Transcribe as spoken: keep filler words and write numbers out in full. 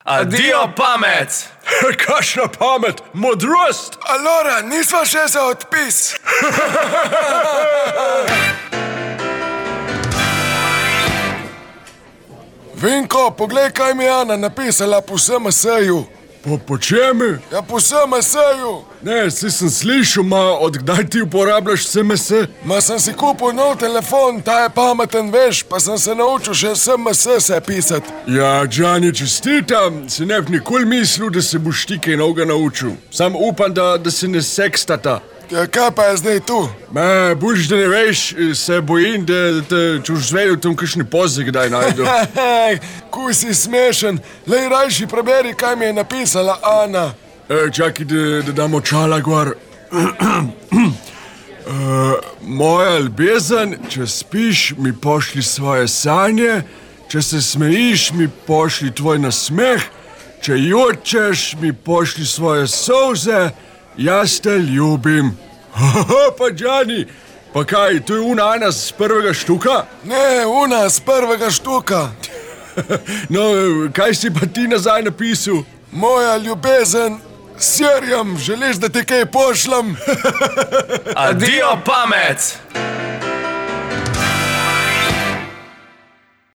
Adijo pamet! Kakšna pamet, modrost! Alora, nisva še za odpis. Vinko, poglej, kaj mi je Ana napisala po S M S-ju. Po, po čemi? Ja, po S M S-ju. Ne, si sem slišal, ma, odkdaj ti uporabljaš S M S? Ma sem si kupil nov telefon, ta je pameten, veš, pa sem se naučil še S M S se pisati. Ja, Džani, čestitam, si ne bi nikoli mislil, da se boš ti kaj novega naučil. Sam upam, da, da se ne sekstata. Ja, kaj pa je zdaj tu? Ma, boš, da ne veš, se bojim, da te čuš zvedel tam kakšne poze kdaj najdu. Kuj si smešen, lej rajši preberi, kaj mi je napisala Ana. E, čakaj, da, da dam očala gor. e, moja ljubezen, če spiš, mi pošli svoje sanje, če se smejiš, mi pošli tvoj nasmeh, če jočeš, mi pošli svoje solze, jaz te ljubim. Pa Džani, pa kaj, to je una Ana z prvega štuka? Ne, una z prvega štuka. No, kaj si pa ti nazaj napisal? Moja ljubezen, Sirjam, želiš, da ti kaj pošljem? Adijo pamet!